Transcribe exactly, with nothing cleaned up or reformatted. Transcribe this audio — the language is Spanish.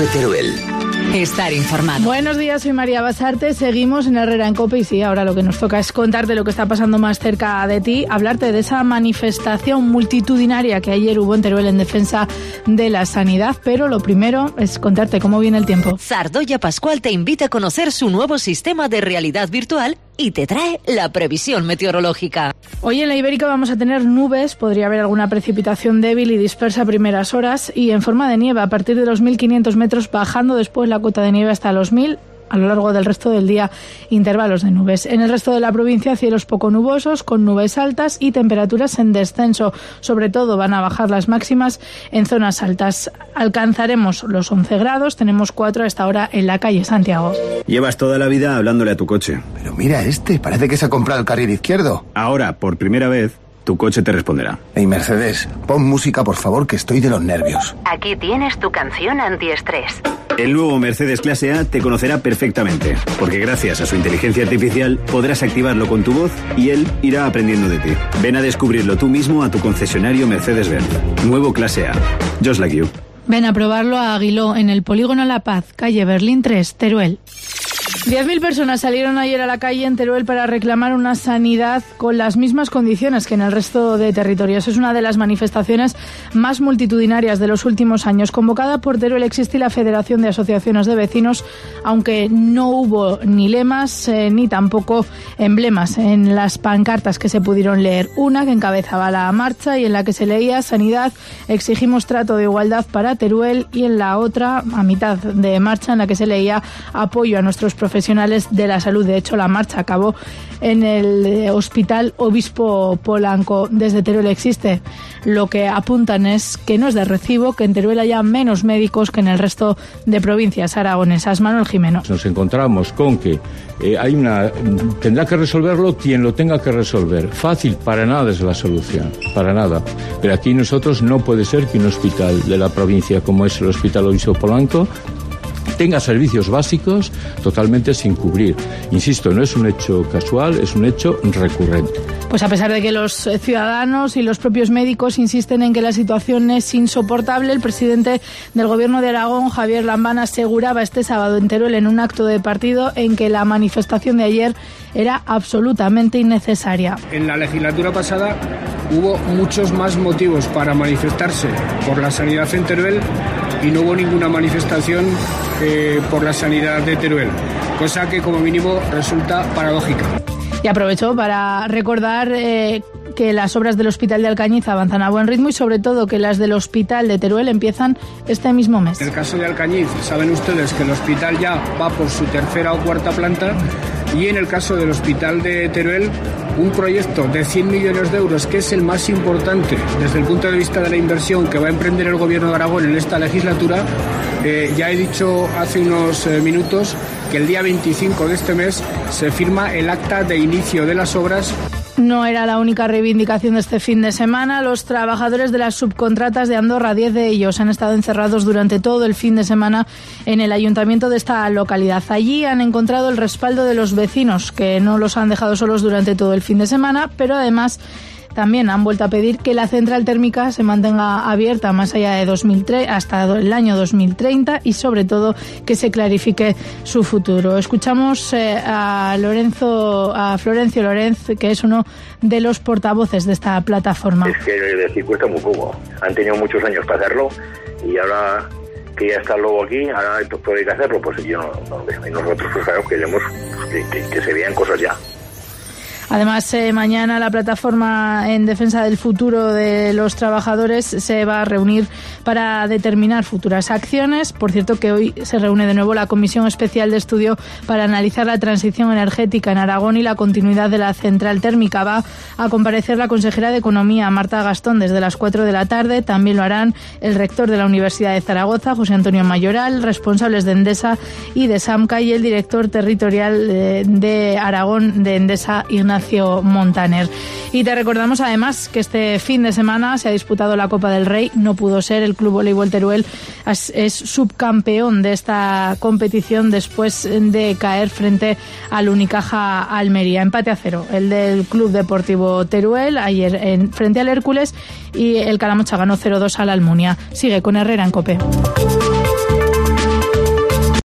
COPE Teruel. Estar informado. Buenos días, soy María Basarte. Seguimos en Herrera en COPE y sí, ahora lo que nos toca es contarte lo que está pasando más cerca de ti, hablarte de esa manifestación multitudinaria que ayer hubo en Teruel en defensa de la sanidad, pero lo primero es contarte cómo viene el tiempo. Zardoya Pascual te invita a conocer su nuevo sistema de realidad virtual y te trae la previsión meteorológica. Hoy en la Ibérica vamos a tener nubes, podría haber alguna precipitación débil y dispersa a primeras horas y en forma de nieve a partir de los mil quinientos metros, bajando después la cota de nieve hasta los mil. A lo largo del resto del día, intervalos de nubes. En el resto de la provincia, cielos poco nubosos, con nubes altas y temperaturas en descenso. Sobre todo van a bajar las máximas en zonas altas. Alcanzaremos los once grados, tenemos cuatro a esta hora en la calle Santiago. Llevas toda la vida hablándole a tu coche. Pero mira este, parece que se ha comprado el carril izquierdo. Ahora, por primera vez, tu coche te responderá. Hey, Mercedes, pon música, por favor, que estoy de los nervios. Aquí tienes tu canción antiestrés. El nuevo Mercedes Clase A te conocerá perfectamente, porque gracias a su inteligencia artificial podrás activarlo con tu voz y él irá aprendiendo de ti. Ven a descubrirlo tú mismo a tu concesionario Mercedes-Benz. Nuevo Clase A. Just like you. Ven a probarlo a Aguiló, en el Polígono La Paz, calle Berlín tres, Teruel. diez mil personas salieron ayer a la calle en Teruel para reclamar una sanidad con las mismas condiciones que en el resto de territorios. Es una de las manifestaciones más multitudinarias de los últimos años. Convocada por Teruel Existe y la Federación de Asociaciones de Vecinos, aunque no hubo ni lemas eh, ni tampoco emblemas en las pancartas que se pudieron leer. Una que encabezaba la marcha y en la que se leía: sanidad, exigimos trato de igualdad para Teruel, y en la otra, a mitad de marcha, en la que se leía: apoyo a nuestros profesionales de la salud. De hecho, la marcha acabó en el Hospital Obispo Polanco. Desde Teruel Existe, lo que apuntan es que no es de recibo que en Teruel haya menos médicos que en el resto de provincias aragonesas. Manuel Jimeno. Nos encontramos con que eh, hay una tendrá que resolverlo quien lo tenga que resolver. Fácil para nada es la solución, para nada. Pero aquí nosotros no puede ser que un hospital de la provincia como es el Hospital Obispo Polanco tenga servicios básicos totalmente sin cubrir. Insisto, no es un hecho casual, es un hecho recurrente. Pues a pesar de que los ciudadanos y los propios médicos insisten en que la situación es insoportable, el presidente del Gobierno de Aragón, Javier Lambán, aseguraba este sábado en Teruel en un acto de partido en que la manifestación de ayer era absolutamente innecesaria. En la legislatura pasada hubo muchos más motivos para manifestarse por la sanidad en Teruel y no hubo ninguna manifestación eh, por la sanidad de Teruel, cosa que como mínimo resulta paradójica. Y aprovechó para recordar eh, que las obras del Hospital de Alcañiz avanzan a buen ritmo y sobre todo que las del Hospital de Teruel empiezan este mismo mes. En el caso de Alcañiz, saben ustedes que el hospital ya va por su tercera o cuarta planta, y en el caso del Hospital de Teruel, un proyecto de cien millones de euros, que es el más importante desde el punto de vista de la inversión que va a emprender el Gobierno de Aragón en esta legislatura. Eh, ya he dicho hace unos eh, minutos que el día veinticinco de este mes se firma el acta de inicio de las obras. No era la única reivindicación de este fin de semana. Los trabajadores de las subcontratas de Andorra, diez de ellos, han estado encerrados durante todo el fin de semana en el ayuntamiento de esta localidad. Allí han encontrado el respaldo de los vecinos, que no los han dejado solos durante todo el fin de semana, pero además también han vuelto a pedir que la central térmica se mantenga abierta más allá de dos mil tres, hasta el año dos mil treinta, y sobre todo que se clarifique su futuro. Escuchamos eh, a Lorenzo, a Florencio Lorenz, que es uno de los portavoces de esta plataforma. Es que decir cuesta muy poco. Han tenido muchos años para hacerlo y ahora que ya está el lobo aquí, ahora pues hay que hacerlo. Pues yo no, no, y nosotros pues, claro, queremos que, que, que se vean cosas ya. Además, eh, mañana la plataforma en defensa del futuro de los trabajadores se va a reunir para determinar futuras acciones. Por cierto, que hoy se reúne de nuevo la Comisión Especial de Estudio para analizar la transición energética en Aragón y la continuidad de la central térmica. Va a comparecer la consejera de Economía, Marta Gastón, desde las cuatro de la tarde. También lo harán el rector de la Universidad de Zaragoza, José Antonio Mayoral, responsables de Endesa y de SAMCA, y el director territorial de, de Aragón de Endesa, Ignacio Montaner. Y te recordamos además que este fin de semana se ha disputado la Copa del Rey. No pudo ser. El Club Voleibol Teruel es, es subcampeón de esta competición después de caer frente al Unicaja Almería. Empate a cero el del Club Deportivo Teruel ayer en, frente al Hércules, y el Calamocha ganó cero dos al Almunia. Sigue con Herrera en COPE.